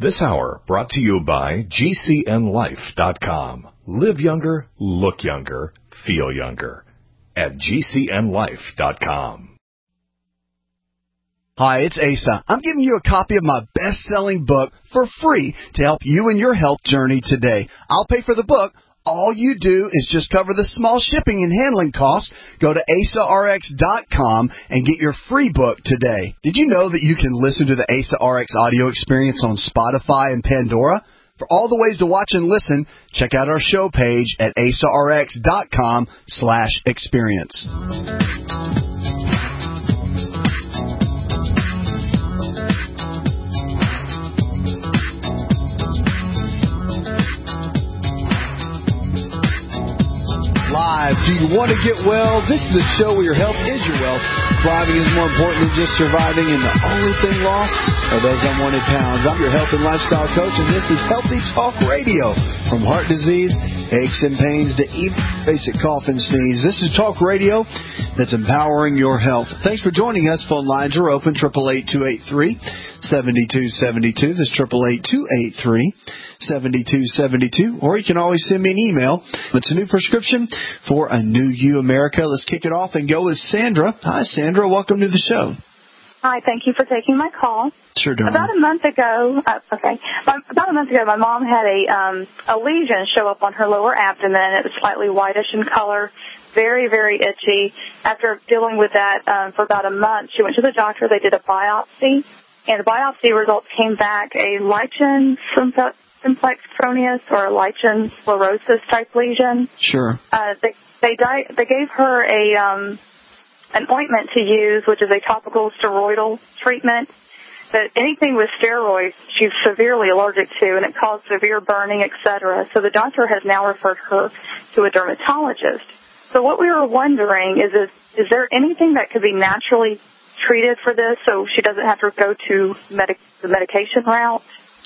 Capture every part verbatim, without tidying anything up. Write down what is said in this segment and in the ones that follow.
This hour brought to you by G C N life dot com. Live younger, look younger, feel younger at G C N life dot com. Hi, it's Asa. I'm giving you a copy of my best-selling book for free to help you in your health journey today. I'll pay for the book. All you do is just cover the small shipping and handling costs. Go to asa r x dot com and get your free book today. Did you know that you can listen to the Asa R X audio experience on Spotify and Pandora? For all the ways to watch and listen, check out our show page at asa r x dot com slash experience. Live. Do you want to get well? This is the show where your health is your wealth. Thriving is more important than just surviving, and the only thing lost are those unwanted pounds. I'm your health and lifestyle coach, and this is Healthy Talk Radio. From heart disease, aches and pains, to even basic cough and sneeze. This is Talk Radio that's empowering your health. Thanks for joining us. Phone lines are open, eight eight eight, two eight three, seven two seven two. That's eight eight eight, two eight three, seven two seven two. Or you can always send me an email. It's a new prescription for a new you, America. Let's kick it off and go with Sandra. Hi, Sandra. Welcome to the show. Hi, thank you for taking my call. Sure, darling. About a month ago, uh, okay, about a month ago, my mom had a um, a lesion show up on her lower abdomen. It was slightly whitish in color, very, very itchy. After dealing with that um, for about a month, she went to the doctor. They did a biopsy, and the biopsy results came back a lichen simplex proneus or a lichen sclerosis type lesion. Sure. Uh, they they di- they gave her a um, an ointment to use, which is a topical steroidal treatment. But anything with steroids, she's severely allergic to, and it caused severe burning, et cetera. So the doctor has now referred her to a dermatologist. So what we were wondering is, is, is there anything that could be naturally treated for this so she doesn't have to go to medic- the medication route?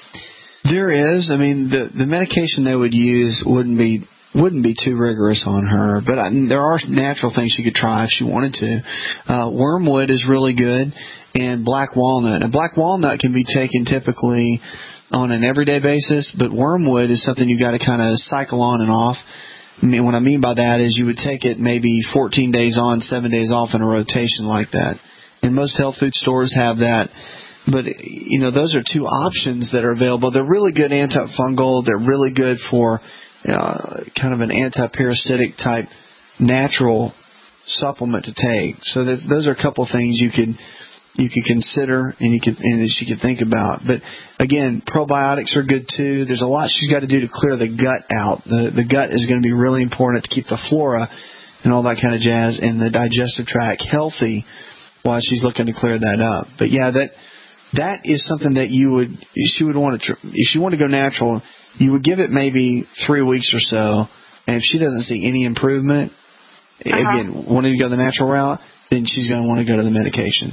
There is. I mean, the, the medication they would use wouldn't be wouldn't be too rigorous on her, but I, there are natural things she could try if she wanted to. Uh, wormwood is really good, and black walnut. And black walnut can be taken typically on an everyday basis, but wormwood is something you got to kind of cycle on and off. I mean, what I mean by that is you would take it maybe fourteen days on, seven days off in a rotation like that. And most health food stores have that. But, you know, those are two options that are available. They're really good antifungal. They're really good for uh, kind of an anti-parasitic type natural supplement to take. So that, those are a couple of things you could you could consider and you could and that she could think about. But again, probiotics are good too. There's a lot she's got to do to clear the gut out. The the gut is going to be really important to keep the flora and all that kind of jazz and the digestive tract healthy while she's looking to clear that up. But yeah, that. That is something that you would, she would want to, if she wanted to go natural, you would give it maybe three weeks or so, and if she doesn't see any improvement, uh-huh. again, wanting to go the natural route, then she's going to want to go to the medication.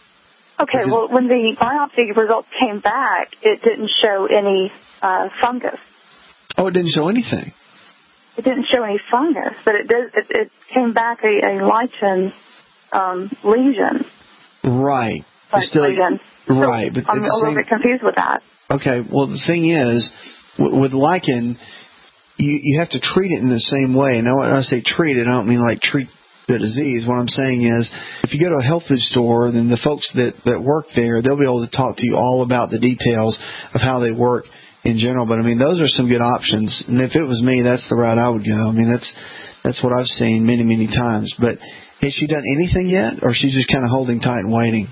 Okay, because, well, when the biopsy results came back, it didn't show any uh, fungus. Oh, it didn't show anything? It didn't show any fungus, but it did, it, it came back a, a lichen um, lesion. Right. Still, lesion. Right, so but I'm a little same, bit confused with that. Okay, well, the thing is, w- with lichen, you you have to treat it in the same way. Now, when I say treat it, I don't mean like treat the disease. What I'm saying is, if you go to a health food store, then the folks that, that work there, they'll be able to talk to you all about the details of how they work in general. But, I mean, those are some good options. And if it was me, that's the route I would go. I mean, that's that's what I've seen many, many times. But has she done anything yet, or she's just kind of holding tight and waiting?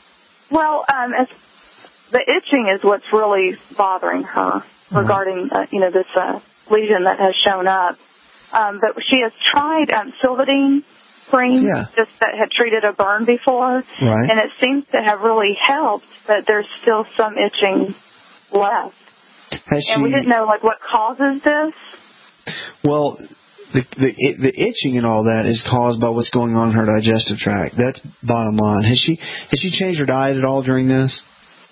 Well, um, as the itching is what's really bothering her regarding, uh, you know, this uh, lesion that has shown up. Um, but she has tried um, Silvadene cream, yeah. just that had treated a burn before, right. and it seems to have really helped, but there's still some itching left. Has and she, we didn't know, like, what causes this. Well, the, the the itching and all that is caused by what's going on in her digestive tract. That's bottom line. Has she has she changed her diet at all during this?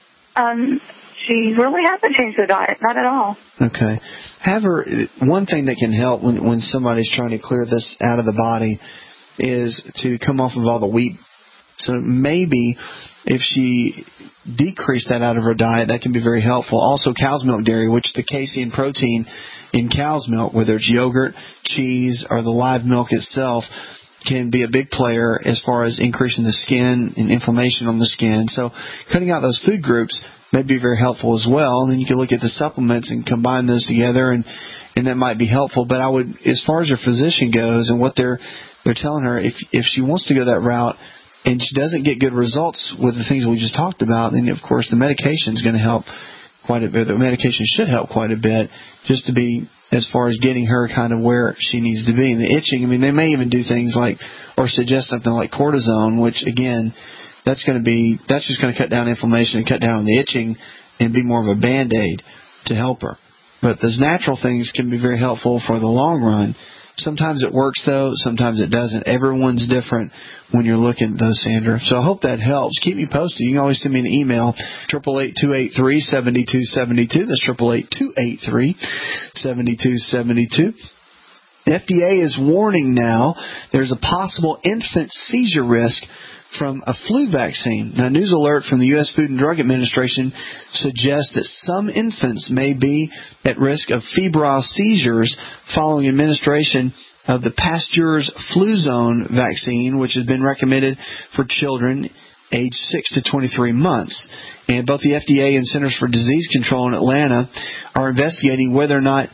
Um, she really hasn't changed her diet, not at all. Okay. Have her. One thing that can help when when somebody's trying to clear this out of the body is to come off of all the wheat So maybe if she decreased that out of her diet, that can be very helpful. Also, cow's milk dairy, which the casein protein in cow's milk, whether it's yogurt, cheese, or the live milk itself, can be a big player as far as increasing the skin and inflammation on the skin. So cutting out those food groups may be very helpful as well. And then you can look at the supplements and combine those together, and, and that might be helpful. But I would, as far as your physician goes and what they're they're telling her, if if she wants to go that route and she doesn't get good results with the things we just talked about, then of course the medication is going to help quite a bit. The medication should help quite a bit, just to be as far as getting her kind of where she needs to be. And the itching, I mean, they may even do things like, or suggest something like cortisone, which again, that's going to be, that's just going to cut down inflammation and cut down on the itching and be more of a Band-Aid to help her. But those natural things can be very helpful for the long run. Sometimes it works, though. Sometimes it doesn't. Everyone's different when you're looking at those, Sandra. So I hope that helps. Keep me posted. You can always send me an email, eight eight eight, two eight three, seven two seven two. That's eight eight eight, two eight three, seven two seven two. The F D A is warning now there's a possible infant seizure risk from a flu vaccine. Now, news alert from the U S Food and Drug Administration suggests that some infants may be at risk of febrile seizures following administration of the Pasteur's Fluzone vaccine, which has been recommended for children aged six to twenty-three months. And both the F D A and Centers for Disease Control in Atlanta are investigating whether or not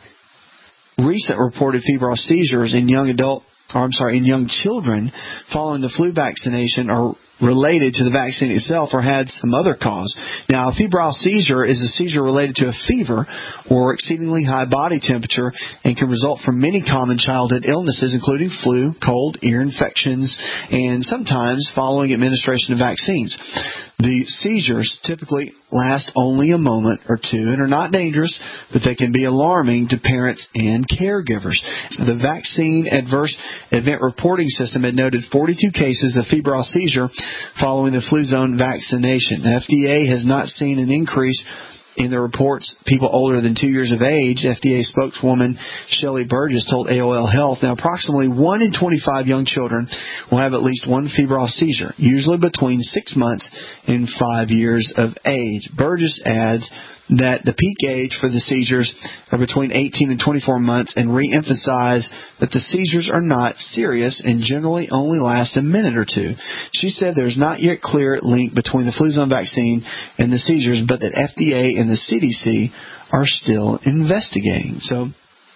recent reported febrile seizures in young adult or I'm sorry, in young children following the flu vaccination are related to the vaccine itself or had some other cause. Now, a febrile seizure is a seizure related to a fever or exceedingly high body temperature and can result from many common childhood illnesses, including flu, cold, ear infections, and sometimes following administration of vaccines. The seizures typically last only a moment or two and are not dangerous, but they can be alarming to parents and caregivers. The Vaccine Adverse Event Reporting System had noted forty-two cases of febrile seizure following the Fluzone vaccination. The F D A has not seen an increase in the reports people older than two years of age. F D A spokeswoman Shelley Burgess told A O L Health, now approximately one in twenty-five young children will have at least one febrile seizure, usually between six months and five years of age. Burgess adds that the peak age for the seizures are between eighteen and twenty-four months and re-emphasize that the seizures are not serious and generally only last a minute or two. She said there's not yet clear link between the Fluzone vaccine and the seizures, but that F D A and the C D C are still investigating. So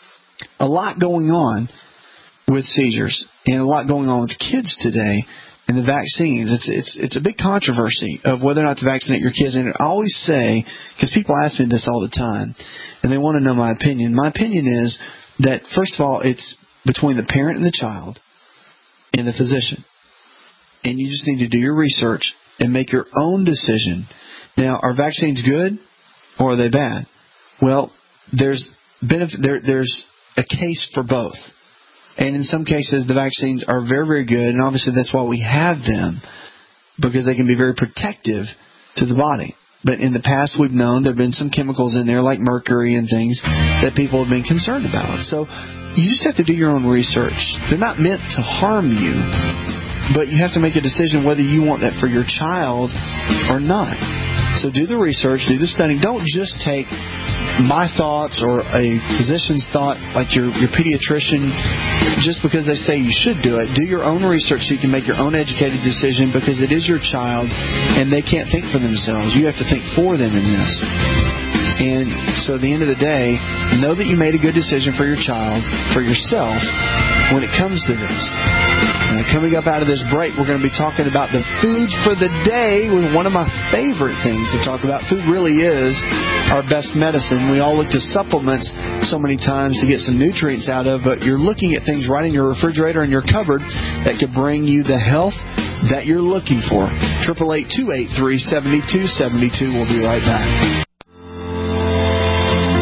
a lot going on with seizures and a lot going on with kids today. And the vaccines, it's it's it's a big controversy of whether or not to vaccinate your kids. And I always say, because people ask me this all the time, and they want to know my opinion. My opinion is that, first of all, it's between the parent and the child and the physician. And you just need to do your research and make your own decision. Now, are vaccines good or are they bad? Well, there's benefit, there, there's a case for both. And in some cases, the vaccines are very, very good, and obviously that's why we have them, because they can be very protective to the body. But in the past, we've known there have been some chemicals in there, like mercury and things, that people have been concerned about. So you just have to do your own research. They're not meant to harm you, but you have to make a decision whether you want that for your child or not. So do the research, do the studying. Don't just take my thoughts or a physician's thought, like your, your pediatrician, just because they say you should do it. Do your own research so you can make your own educated decision, because it is your child and they can't think for themselves. You have to think for them in this. And so at the end of the day, know that you made a good decision for your child, for yourself, when it comes to this. Now, coming up out of this break, we're going to be talking about the food for the day with one of my favorite things to talk about. Food really is our best medicine. We all look to supplements so many times to get some nutrients out of, but you're looking at things right in your refrigerator and your cupboard that could bring you the health that you're looking for. eight eight eight, two eight three, seven two seven two. We'll be right back.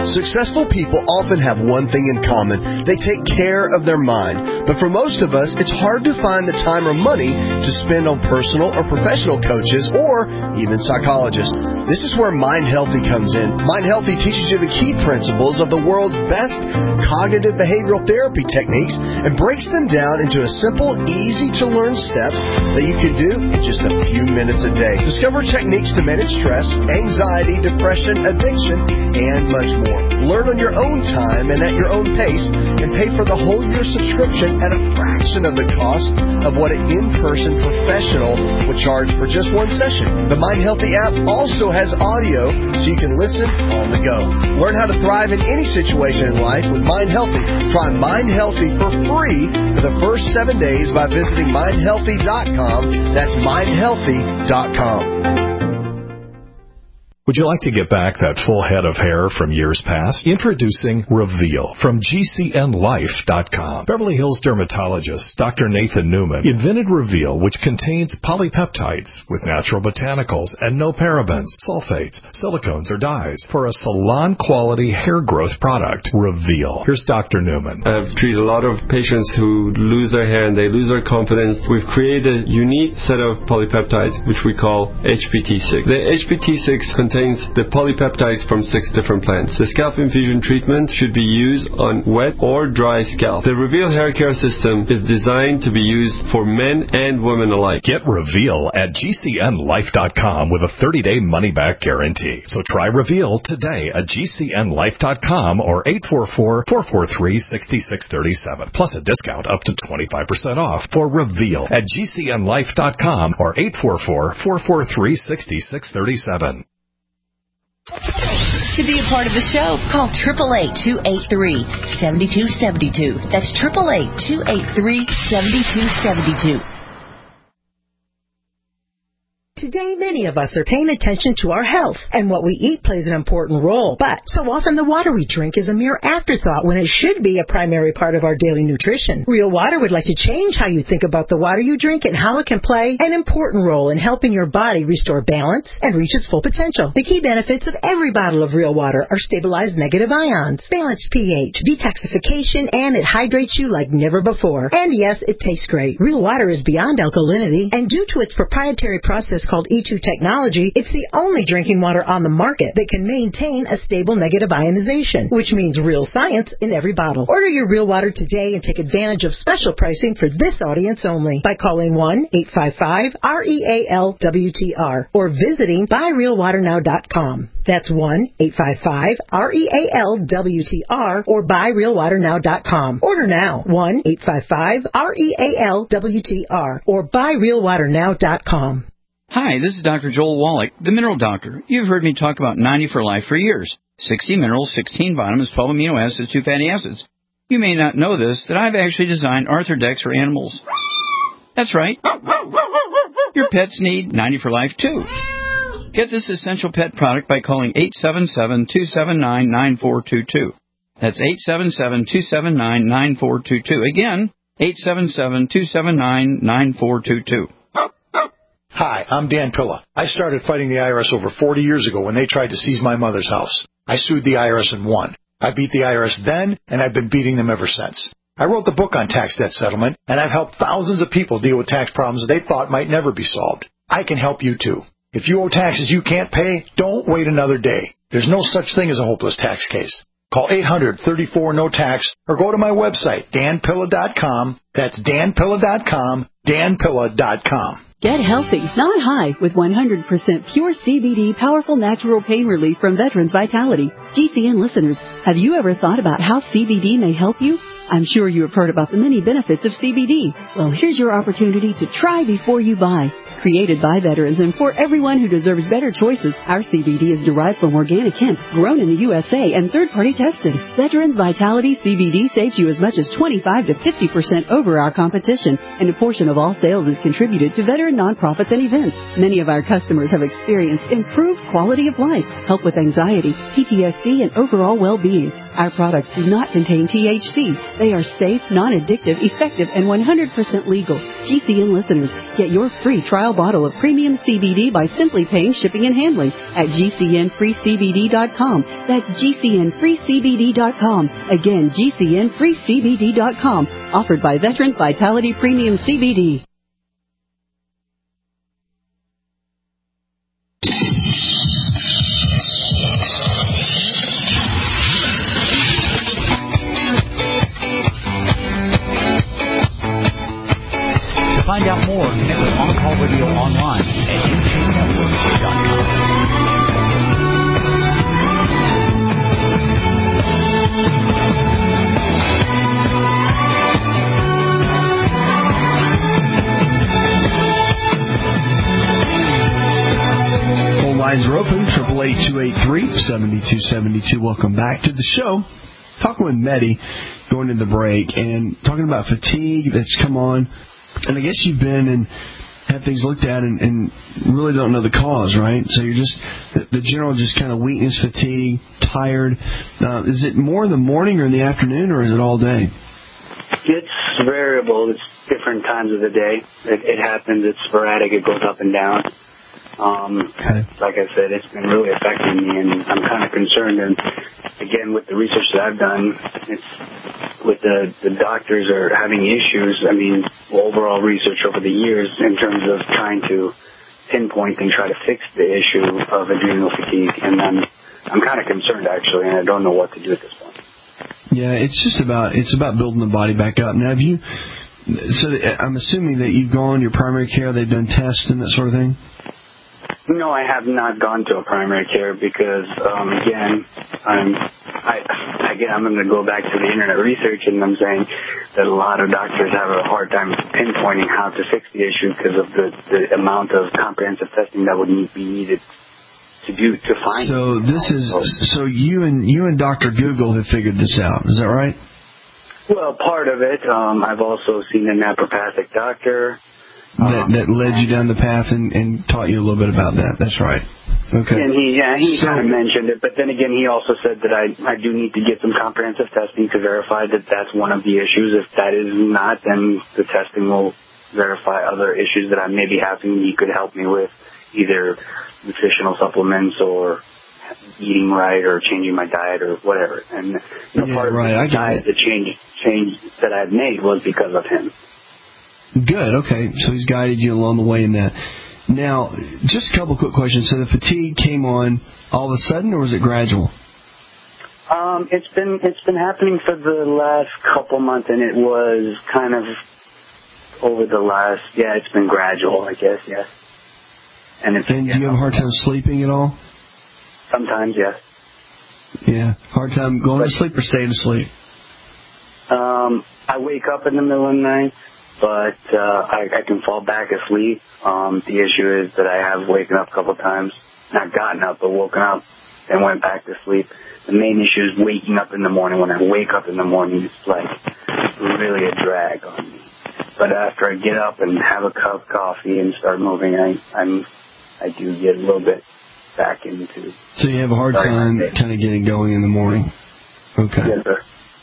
Successful people often have one thing in common. They take care of their mind. But for most of us, it's hard to find the time or money to spend on personal or professional coaches or even psychologists. This is where Mind Healthy comes in. Mind Healthy teaches you the key principles of the world's best cognitive behavioral therapy techniques and breaks them down into a simple, easy-to-learn steps that you can do in just a few minutes a day. Discover techniques to manage stress, anxiety, depression, addiction, and much more. Learn on your own time and at your own pace, and pay for the whole year subscription at a fraction of the cost of what an in-person professional would charge for just one session. The Mind Healthy app also has audio so you can listen on the go. Learn how to thrive in any situation in life with Mind Healthy. Try Mind Healthy for free for the first seven days by visiting mind healthy dot com. That's mind healthy dot com. Would you like to get back that full head of hair from years past? Introducing Reveal from G C N life dot com. Beverly Hills dermatologist Doctor Nathan Newman invented Reveal, which contains polypeptides with natural botanicals and no parabens, sulfates, silicones, or dyes for a salon-quality hair growth product. Reveal. Here's Doctor Newman. I've treated a lot of patients who lose their hair and they lose their confidence. We've created a unique set of polypeptides, which we call H P T six. The H P T six contains the polypeptides from six different plants. The scalp infusion treatment should be used on wet or dry scalp. The Reveal hair care system is designed to be used for men and women alike. Get Reveal at G C N life dot com with a thirty-day money-back guarantee. So try Reveal today at G C N life dot com or eight four four, four four three, six six three seven, plus a discount up to twenty-five percent off for Reveal at G C N life dot com or eight four four, four four three, six six three seven. To be a part of the show, call eight eight eight, two eight three, seven two seven two. That's eight eight eight, two eight three, seven two seven two. Today, many of us are paying attention to our health, and what we eat plays an important role. But so often the water we drink is a mere afterthought when it should be a primary part of our daily nutrition. Real Water would like to change how you think about the water you drink and how it can play an important role in helping your body restore balance and reach its full potential. The key benefits of every bottle of Real Water are stabilized negative ions, balanced pH, detoxification, and it hydrates you like never before. And yes, it tastes great. Real Water is beyond alkalinity, and due to its proprietary process called E two technology, it's the only drinking water on the market that can maintain a stable negative ionization, which means real science in every bottle. Order your Real Water today and take advantage of special pricing for this audience only by calling one eight five five, R E A L W T R or visiting buy real water now dot com. That's one eight five five, R E A L W T R or buy real water now dot com. Order now, one eight five five, R E A L W T R or buy real water now dot com. Hi, this is Doctor Joel Wallach, the Mineral Doctor. You've heard me talk about ninety for Life for years. sixty minerals, sixteen vitamins, twelve amino acids, two fatty acids. You may not know this, that I've actually designed Arthrodex for animals. That's right. Your pets need ninety for Life too. Get this essential pet product by calling eight seven seven, two seven nine, nine four two two. That's eight seven seven, two seven nine, nine four two two. Again, eight seven seven, two seven nine, nine four two two. Hi, I'm Dan Pilla. I started fighting the I R S over forty years ago when they tried to seize my mother's house. I sued the I R S and won. I beat the I R S then, and I've been beating them ever since. I wrote the book on tax debt settlement, and I've helped thousands of people deal with tax problems they thought might never be solved. I can help you too. If you owe taxes you can't pay, don't wait another day. There's no such thing as a hopeless tax case. Call eight hundred, thirty-four, no tax or go to my website, dan pilla dot com. That's dan pilla dot com, dan pilla dot com. Get healthy, not high, with one hundred percent pure C B D powerful natural pain relief from Veterans Vitality. G C N listeners, have you ever thought about how C B D may help you? I'm sure you have heard about the many benefits of C B D. Well, here's your opportunity to try before you buy. Created by veterans and for everyone who deserves better choices, our C B D is derived from organic hemp, grown in the U S A and third-party tested. Veterans Vitality C B D saves you as much as twenty-five to fifty percent over our competition, and a portion of all sales is contributed to veteran nonprofits and events. Many of our customers have experienced improved quality of life, help with anxiety, P T S D, and overall well-being. Our products do not contain T H C. They are safe, non-addictive, effective, and one hundred percent legal. G C N listeners, get your free trial bottle of premium C B D by simply paying shipping and handling at G C N free C B D dot com. That's G C N free C B D dot com. Again, G C N free C B D dot com. Offered by Veterans Vitality Premium C B D. To find out more, connect with On Call Radio online at M K network dot com. Phone lines are open, eight eight eight, two eight three, seven two seven two. Welcome back to the show. Talking with Medi, going to the break, and talking about fatigue that's come on. And I guess you've been and had things looked at and, and really don't know the cause, right? So you're just, the, the general just kind of weakness, fatigue, tired. Uh, is it more in the morning or in the afternoon, or is it all day? It's variable. It's different times of the day. It, it happens. It's sporadic. It goes up and down. Um, okay. Like I said, it's been really affecting me, and I'm kind of concerned. And again, with the research that I've done, it's with the the doctors are having issues. I mean, overall research over the years in terms of trying to pinpoint and try to fix the issue of adrenal fatigue, and I'm I'm kind of concerned actually, and I don't know what to do at this point. Yeah, it's just about it's about building the body back up. Now, have you? So I'm assuming that you've gone your primary care. They've done tests and that sort of thing. No, I have not gone to a primary care because, um, again, I'm, I, again, I'm going to go back to the internet research, and I'm saying that a lot of doctors have a hard time pinpointing how to fix the issue because of the, the amount of comprehensive testing that would need, be needed to do to find. So this is so you and you and Doctor Google have figured this out. Is that right? Well, part of it. Um, I've also seen a naturopathic doctor. That, that led you down the path and, and taught you a little bit about that. That's right. Okay. And he, yeah, he so, kind of mentioned it, but then again, he also said that I, I do need to get some comprehensive testing to verify that that's one of the issues. If that is not, then the testing will verify other issues that I may be having. He could help me with either nutritional supplements or eating right or changing my diet or whatever. And you know, yeah, part right, of the diet, the change, change that I had made was because of him. Good, okay. So he's guided you along the way in that. Now, just a couple quick questions. So the fatigue came on all of a sudden, or was it gradual? Um, it's been it's been happening for the last couple months, and it was kind of over the last, yeah, it's been gradual, I guess, yes. And, it's, and do you have a hard time sleeping at all? Sometimes, yes. Yeah, hard time going but, to sleep or staying asleep? Um, I wake up in the middle of the night. But uh, I, I can fall back asleep. Um, the issue is that I have waken up a couple of times, not gotten up, but woken up and went back to sleep. The main issue is waking up in the morning. When I wake up in the morning, it's like really a drag on me. But after I get up and have a cup of coffee and start moving, I I'm I do get a little bit back into. So you have a hard time kind of getting going in the morning. Okay. Yes, sir.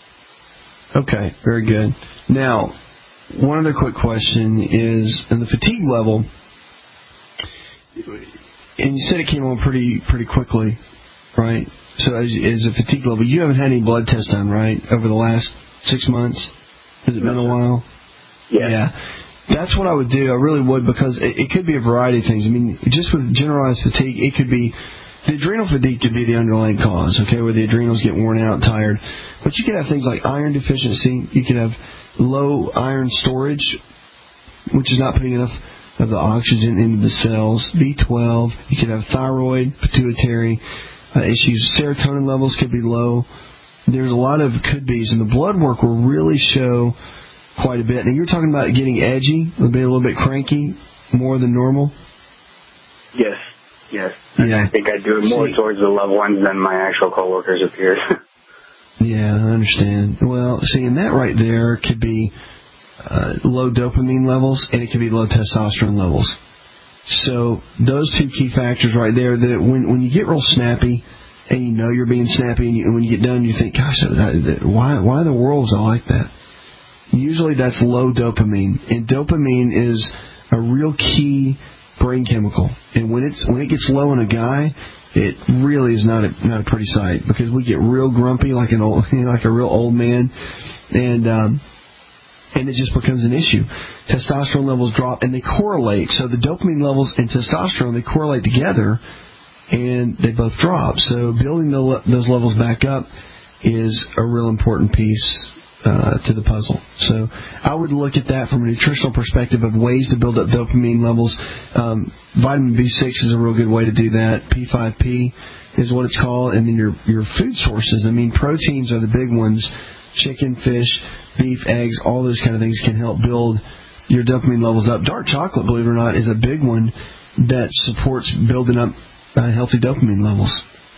Okay, very good. Now, one other quick question is, in the fatigue level, and you said it came on pretty pretty quickly, right? So as, as a fatigue level, you haven't had any blood tests done, right, over the last six months? Has it been a while? Yeah. yeah. That's what I would do. I really would, because it, it could be a variety of things. I mean, just with generalized fatigue, it could be, the adrenal fatigue could be the underlying cause, okay, where the adrenals get worn out, tired. But you could have things like iron deficiency. You could have low iron storage, which is not putting enough of the oxygen into the cells. B twelve. You could have thyroid, pituitary uh, issues. Serotonin levels could be low. There's a lot of could-bes, and the blood work will really show quite a bit. Now, you're talking about getting edgy, a bit, a little bit cranky, more than normal? Yes, yes. Yeah. I think I do it more See, towards the loved ones than my actual coworkers appears. Yeah, I understand. Well, see, and that right there could be uh, low dopamine levels, and it could be low testosterone levels. So those two key factors right there, that when when you get real snappy, and you know you're being snappy, and, you, and when you get done, you think, gosh, that, that, why, why in the world was I like that? Usually that's low dopamine, and dopamine is a real key brain chemical. And when it's when it gets low in a guy, it really is not a not a pretty sight, because we get real grumpy like an old you know, like a real old man, and um, and it just becomes an issue. Testosterone levels drop, and they correlate. So the dopamine levels and testosterone, they correlate together, and they both drop. So building the, those levels back up is a real important piece Uh, to the puzzle. So I would look at that from a nutritional perspective of ways to build up dopamine levels. Um, vitamin B six is a real good way to do that. P five P is what it's called. And then your your food sources. I mean, proteins are the big ones. Chicken, fish, beef, eggs, all those kind of things can help build your dopamine levels up. Dark chocolate, believe it or not, is a big one that supports building up uh, healthy dopamine levels.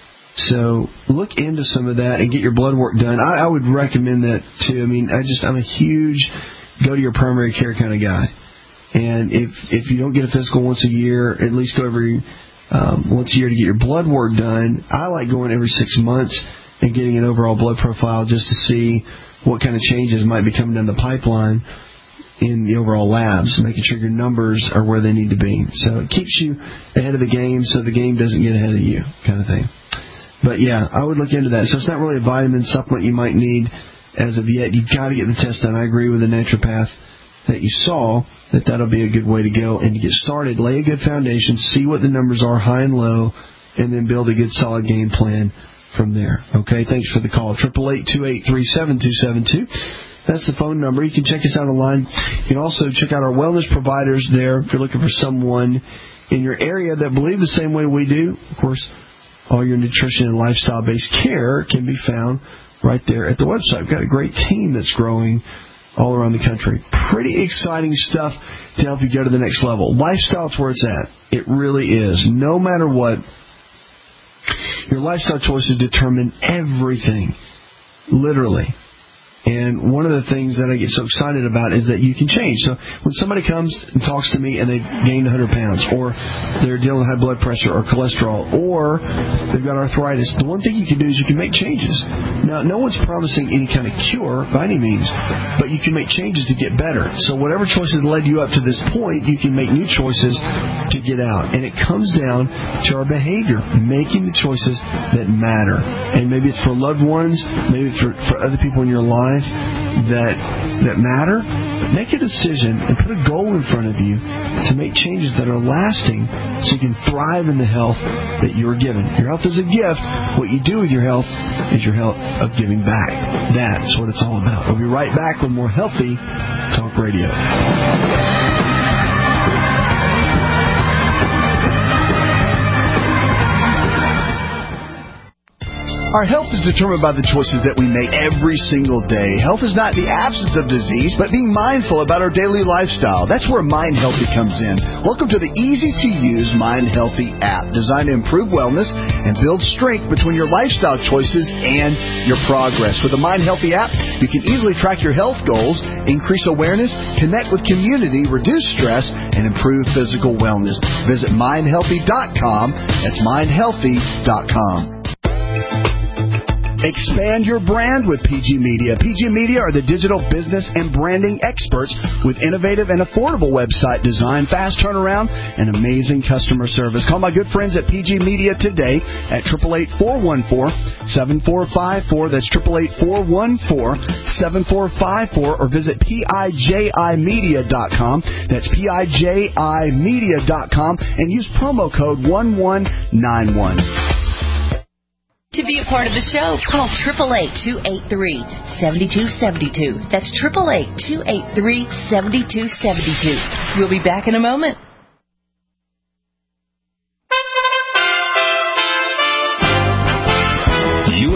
So look into some of that and get your blood work done. I, I would recommend that too. I mean, I just I'm a huge go to your primary care kind of guy. And if if you don't get a physical once a year, at least go every um, once a year to get your blood work done. I like going every six months and getting an overall blood profile just to see what kind of changes might be coming down the pipeline in the overall labs, making sure your numbers are where they need to be. So it keeps you ahead of the game so the game doesn't get ahead of you, kind of thing. But, yeah, I would look into that. So it's not really a vitamin supplement you might need as of yet. You've got to get the test done. I agree with the naturopath that you saw, that that'll be a good way to go. And to get started, lay a good foundation, see what the numbers are, high and low, and then build a good, solid game plan from there. Okay, thanks for the call. eight eight eight, two eight three, seven two seven two. That's the phone number. You can check us out online. You can also check out our wellness providers there if you're looking for someone in your area that believe the same way we do. Of course, all your nutrition and lifestyle-based care can be found right there at the website. We've got a great team that's growing all around the country. Pretty exciting stuff to help you go to the next level. Lifestyle is where it's at. It really is. No matter what, your lifestyle choices determine everything, literally. And one of the things that I get so excited about is that you can change. So when somebody comes and talks to me and they've gained one hundred pounds, or they're dealing with high blood pressure or cholesterol, or they've got arthritis, the one thing you can do is you can make changes. Now, no one's promising any kind of cure by any means, but you can make changes to get better. So whatever choices led you up to this point, you can make new choices to get out. And it comes down to our behavior, making the choices that matter. And maybe it's for loved ones, maybe it's for, for other people in your life that that matter, but make a decision and put a goal in front of you to make changes that are lasting so you can thrive in the health that you're given. Your health is a gift. What you do with your health is your health of giving back. That's what it's all about. We'll be right back with more Healthy Talk Radio. Our health is determined by the choices that we make every single day. Health is not the absence of disease, but being mindful about our daily lifestyle. That's where Mind Healthy comes in. Welcome to the easy-to-use Mind Healthy app, designed to improve wellness and build strength between your lifestyle choices and your progress. With the Mind Healthy app, you can easily track your health goals, increase awareness, connect with community, reduce stress, and improve physical wellness. Visit mind healthy dot com. That's mind healthy dot com. Expand your brand with P G Media. P G Media are the digital business and branding experts with innovative and affordable website design, fast turnaround, and amazing customer service. Call my good friends at P G Media today at eight eight eight, four one four, seven four five four. That's eight eight eight, four one four, seven four five four. Or visit P I J I media dot com. That's P I J I media dot com. And use promo code one one nine one. To be a part of the show, call eight eight eight, two eight three, seven two seven two. That's eight eight eight, two eight three, seven two seven two. We'll be back in a moment. U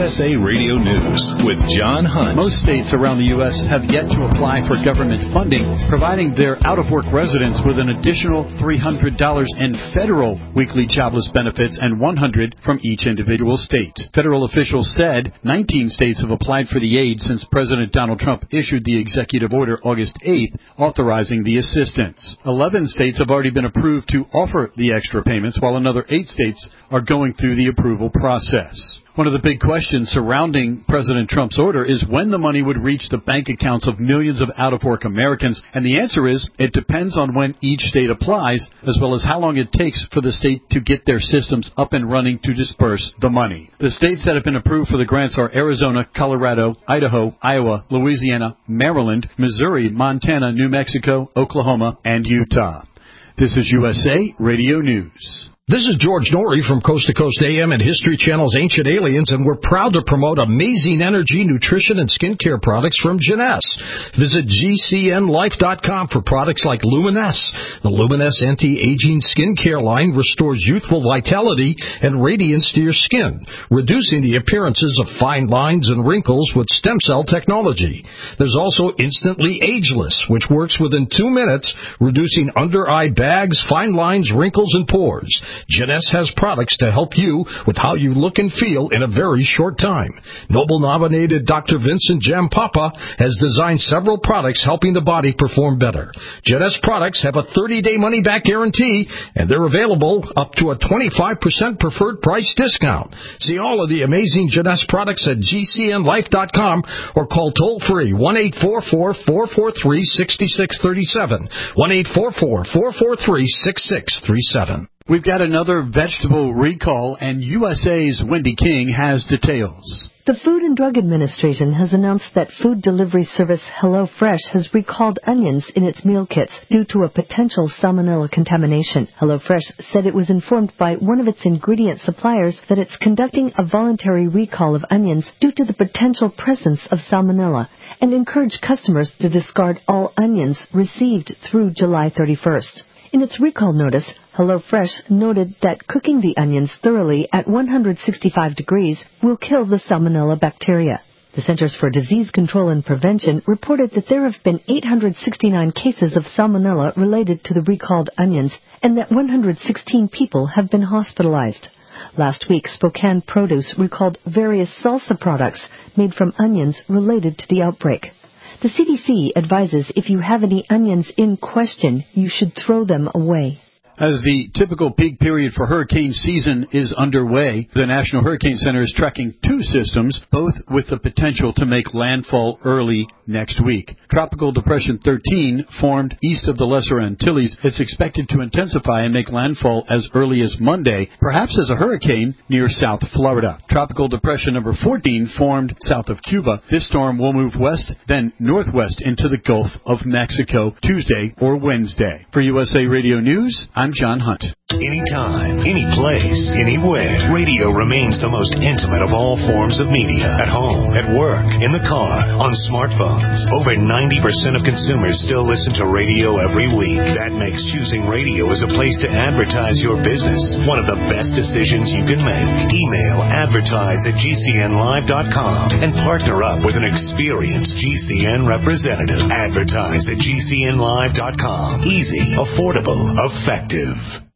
S A Radio News with John Hunt. Most states around the U S have yet to apply for government funding, providing their out-of-work residents with an additional three hundred dollars in federal weekly jobless benefits and one hundred dollars from each individual state. Federal officials said nineteen states have applied for the aid since President Donald Trump issued the executive order August eighth authorizing the assistance. eleven states have already been approved to offer the extra payments, while another eight states are going through the approval process. One of the big questions surrounding President Trump's order is when the money would reach the bank accounts of millions of out-of-work Americans, and the answer is it depends on when each state applies, as well as how long it takes for the state to get their systems up and running to disperse the money. The states that have been approved for the grants are Arizona, Colorado, Idaho, Iowa, Louisiana, Maryland, Missouri, Montana, New Mexico, Oklahoma, and Utah. This is U S A Radio News. This is George Norrie from Coast to Coast A M and History Channel's Ancient Aliens, and we're proud to promote amazing energy, nutrition, and skincare products from Jeunesse. Visit G C N life dot com for products like Luminesse. The Luminesse anti-aging skincare line restores youthful vitality and radiance to your skin, reducing the appearances of fine lines and wrinkles with stem cell technology. There's also Instantly Ageless, which works within two minutes, reducing under-eye bags, fine lines, wrinkles, and pores. Jeunesse has products to help you with how you look and feel in a very short time. Nobel-nominated Doctor Vincent Jampapa has designed several products helping the body perform better. Jeunesse products have a thirty-day money-back guarantee, and they're available up to a twenty-five percent preferred price discount. See all of the amazing Jeunesse products at G C N life dot com or call toll-free one eight four four, four four three, six six three seven, one eight four four, four four three, six six three seven. We've got another vegetable recall, and U S A's Wendy King has details. The Food and Drug Administration has announced that food delivery service HelloFresh has recalled onions in its meal kits due to a potential salmonella contamination. HelloFresh said it was informed by one of its ingredient suppliers that it's conducting a voluntary recall of onions due to the potential presence of salmonella, and encouraged customers to discard all onions received through July thirty-first. In its recall notice, HelloFresh noted that cooking the onions thoroughly at one hundred sixty-five degrees will kill the salmonella bacteria. The Centers for Disease Control and Prevention reported that there have been eight hundred sixty-nine cases of salmonella related to the recalled onions, and that one hundred sixteen people have been hospitalized. Last week, Spokane Produce recalled various salsa products made from onions related to the outbreak. The C D C advises if you have any onions in question, you should throw them away. As the typical peak period for hurricane season is underway, the National Hurricane Center is tracking two systems, both with the potential to make landfall early next week. Tropical Depression thirteen, formed east of the Lesser Antilles, is expected to intensify and make landfall as early as Monday, perhaps as a hurricane near South Florida. Tropical Depression number fourteen, formed south of Cuba. This storm will move west, then northwest into the Gulf of Mexico Tuesday or Wednesday. For U S A Radio News, I'm John Hunt. Anytime, any place, anywhere, radio remains the most intimate of all forms of media. At home, at work, in the car, on smartphones. Over ninety percent of consumers still listen to radio every week. That makes choosing radio as a place to advertise your business one of the best decisions you can make. Email advertise at G C N live dot com and partner up with an experienced G C N representative. Advertise at G C N live dot com. Easy, affordable, effective.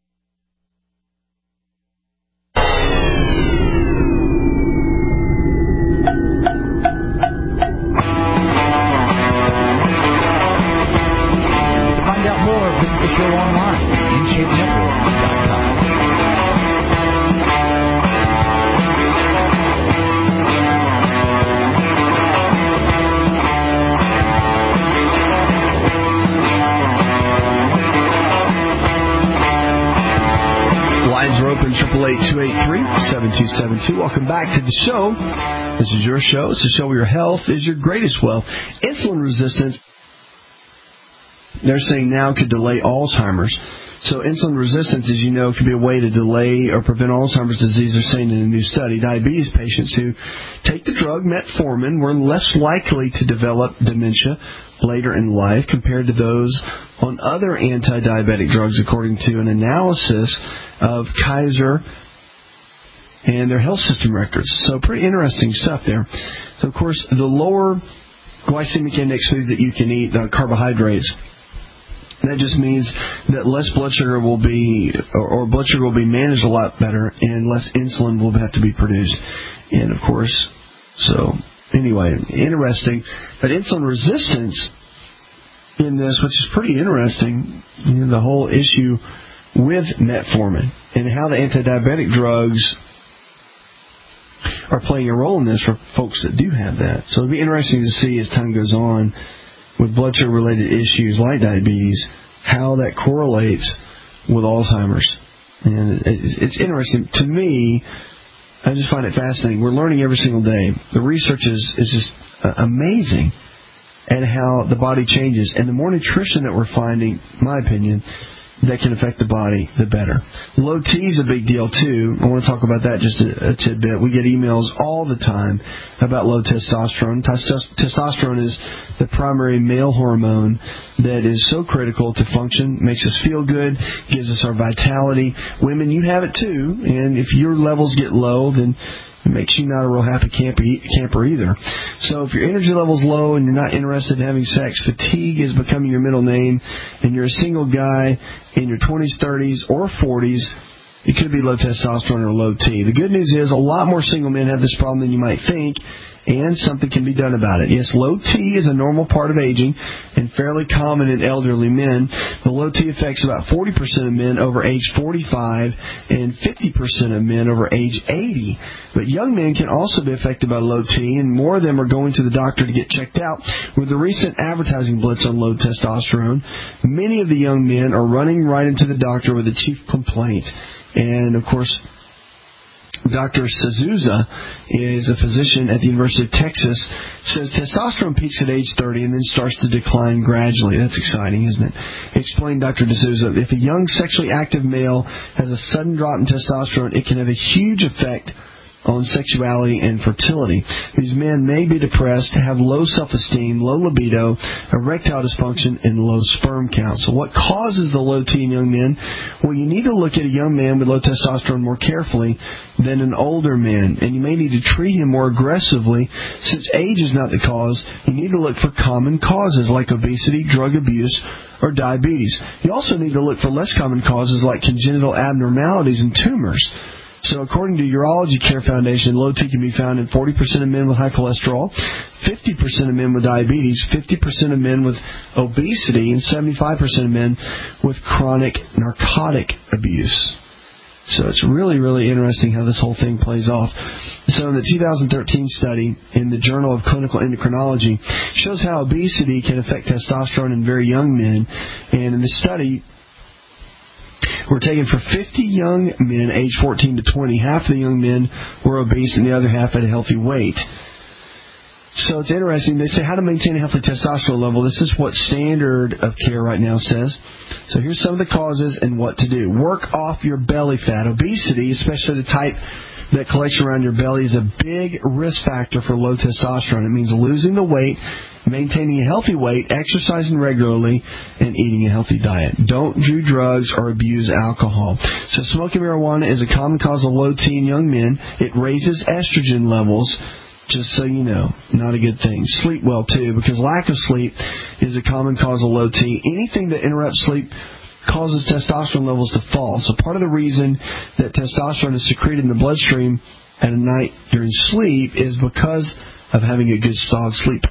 Visit the show online at in shape network dot com. Lines are open, triple eight, two eight three, seven two seven two. Welcome back to the show. This is your show. It's the show where your health is your greatest wealth. Insulin resistance, they're saying now, could delay Alzheimer's. So insulin resistance, as you know, can be a way to delay or prevent Alzheimer's disease. They're saying in a new study, diabetes patients who take the drug metformin were less likely to develop dementia later in life compared to those on other anti-diabetic drugs, according to an analysis of Kaiser and their health system records. So pretty interesting stuff there. So, of course, the lower glycemic index foods that you can eat, the carbohydrates, that just means that less blood sugar will be, or, or blood sugar will be managed a lot better, and less insulin will have to be produced. And, of course, so, anyway, interesting. But insulin resistance in this, which is pretty interesting, you know, the whole issue with metformin and how the anti-diabetic drugs are playing a role in this for folks that do have that. So it'll be interesting to see as time goes on with blood sugar related issues like diabetes, how that correlates with Alzheimer's. And it's interesting to me. I just find it fascinating. We're learning every single day. The research is, is just amazing at how the body changes. And the more nutrition that we're finding, in my opinion, that can affect the body, the better. Low T is a big deal, too. I want to talk about that just a, a tidbit. We get emails all the time about low testosterone. Testosterone is the primary male hormone that is so critical to function, makes us feel good, gives us our vitality. Women, you have it, too. And if your levels get low, then it makes you not a real happy camper, camper either. So if your energy level's low and you're not interested in having sex, fatigue is becoming your middle name, and you're a single guy in your twenties, thirties, or forties, it could be low testosterone or low T. The good news is a lot more single men have this problem than you might think, and something can be done about it. Yes, low T is a normal part of aging and fairly common in elderly men. The low T affects about forty percent of men over age forty-five and fifty percent of men over age eighty. But young men can also be affected by low T, and more of them are going to the doctor to get checked out. With the recent advertising blitz on low testosterone, many of the young men are running right into the doctor with a chief complaint. And, of course, Doctor Souza is a physician at the University of Texas, says testosterone peaks at age thirty and then starts to decline gradually. That's exciting, isn't it? Explained Doctor D'Souza, if a young sexually active male has a sudden drop in testosterone, it can have a huge effect on sexuality and fertility. These men may be depressed, have low self-esteem, low libido, erectile dysfunction, and low sperm count. So what causes the low T in young men? Well, you need to look at a young man with low testosterone more carefully than an older man, and you may need to treat him more aggressively. Since age is not the cause, you need to look for common causes like obesity, drug abuse, or diabetes. You also need to look for less common causes like congenital abnormalities and tumors. So according to Urology Care Foundation, low T can be found in forty percent of men with high cholesterol, fifty percent of men with diabetes, fifty percent of men with obesity, and seventy-five percent of men with chronic narcotic abuse. So it's really, really interesting how this whole thing plays off. So in the two thousand thirteen study in the Journal of Clinical Endocrinology shows how obesity can affect testosterone in very young men. And in the study, were taken for fifty young men aged fourteen to twenty. Half of the young men were obese and the other half had a healthy weight. So it's interesting. They say how to maintain a healthy testosterone level. This is what standard of care right now says. So here's some of the causes and what to do. Work off your belly fat. Obesity, especially the type that collects around your belly, is a big risk factor for low testosterone. It means losing the weight, maintaining a healthy weight, exercising regularly, and eating a healthy diet. Don't do drugs or abuse alcohol. So smoking marijuana is a common cause of low T in young men. It raises estrogen levels, just so you know. Not a good thing. Sleep well, too, because lack of sleep is a common cause of low T. Anything that interrupts sleep causes testosterone levels to fall. So part of the reason that testosterone is secreted in the bloodstream at night during sleep is because of having a good solid sleep.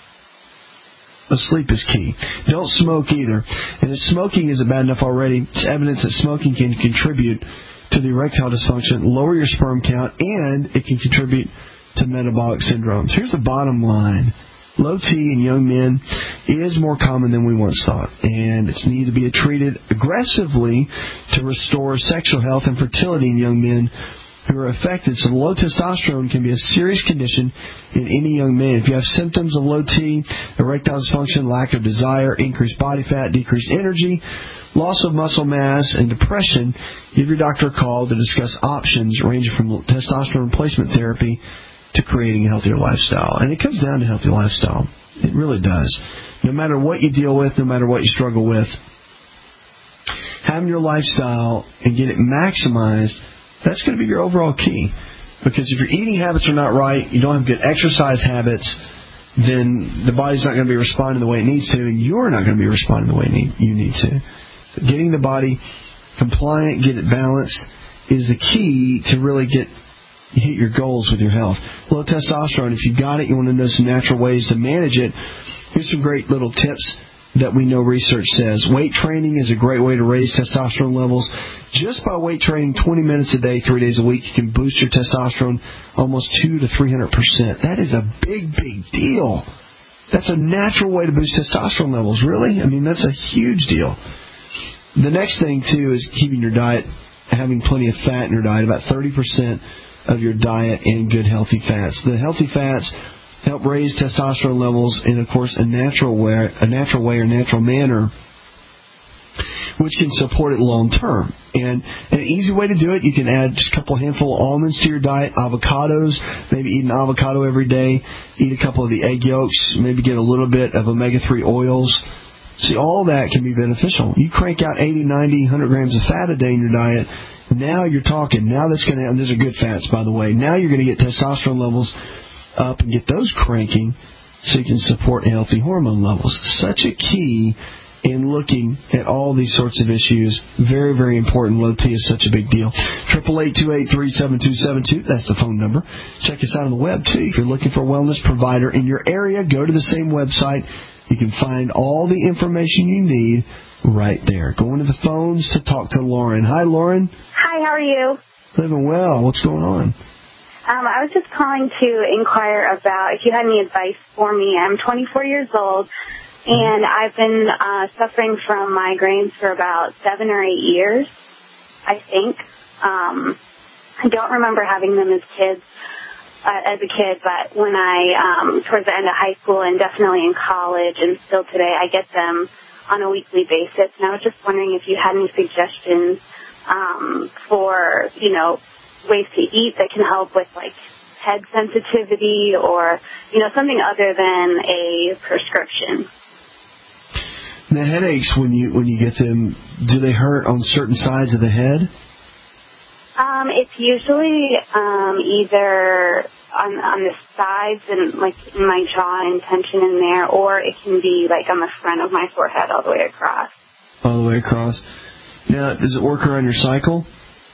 The sleep is key. Don't smoke either. And if smoking isn't bad enough already, it's evidence that smoking can contribute to the erectile dysfunction, lower your sperm count, and it can contribute to metabolic syndromes. Here's the bottom line. Low T in young men is more common than we once thought, and it's needed to be treated aggressively to restore sexual health and fertility in young men who are affected. So low testosterone can be a serious condition in any young man. If you have symptoms of low T, erectile dysfunction, lack of desire, increased body fat, decreased energy, loss of muscle mass, and depression, give your doctor a call to discuss options ranging from testosterone replacement therapy to creating a healthier lifestyle. And it comes down to healthy lifestyle. It really does. No matter what you deal with, no matter what you struggle with, having your lifestyle and get it maximized That's going to be your overall key. Because if your eating habits are not right, you don't have good exercise habits, then the body's not going to be responding the way it needs to, and you're not going to be responding the way you need to. So getting the body compliant, get it balanced, is the key to really get hit your goals with your health. Low testosterone, if you got it, you want to know some natural ways to manage it. Here's some great little tips that we know research says. Weight training is a great way to raise testosterone levels. Just by weight training twenty minutes a day, three days a week, you can boost your testosterone almost two to three hundred percent. That is a big, big deal. That's a natural way to boost testosterone levels, really. I mean, that's a huge deal. The next thing, too, is keeping your diet, having plenty of fat in your diet, about thirty percent of your diet in good, healthy fats. The healthy fats help raise testosterone levels in, of course, a natural way, a natural way or natural manner, which can support it long term. And an easy way to do it, you can add just a couple handful of almonds to your diet, avocados, maybe eat an avocado every day, eat a couple of the egg yolks, maybe get a little bit of omega three oils. See, all that can be beneficial. You crank out eighty, ninety, one hundred grams of fat a day in your diet, now you're talking. Now that's going to, and those are good fats, by the way. Now you're going to get testosterone levels up and get those cranking so you can support healthy hormone levels. Such a key in looking at all these sorts of issues. Very, very important. Low T is such a big deal. eight eight eight, two eight three, seven two seven two. That's the phone number. Check us out on the web, too. If you're looking for a wellness provider in your area, go to the same website. You can find all the information you need right there. Go into the phones to talk to Lauren. Hi, Lauren. Hi, how are you? Living well. What's going on? Um, I was just calling to inquire about if you had any advice for me. I'm twenty-four years old, and I've been uh, suffering from migraines for about seven or eight years, I think. Um, I don't remember having them as kids, uh, as a kid, but when I, um, towards the end of high school and definitely in college and still today, I get them on a weekly basis. And I was just wondering if you had any suggestions um, for, you know, ways to eat that can help with, like, head sensitivity or, you know, something other than a prescription. The headaches, when you when you get them, do they hurt on certain sides of the head? Um, it's usually um, either on on the sides and, like, in my jaw and tension in there, or it can be, like, on the front of my forehead all the way across. All the way across. Now, does it work around your cycle?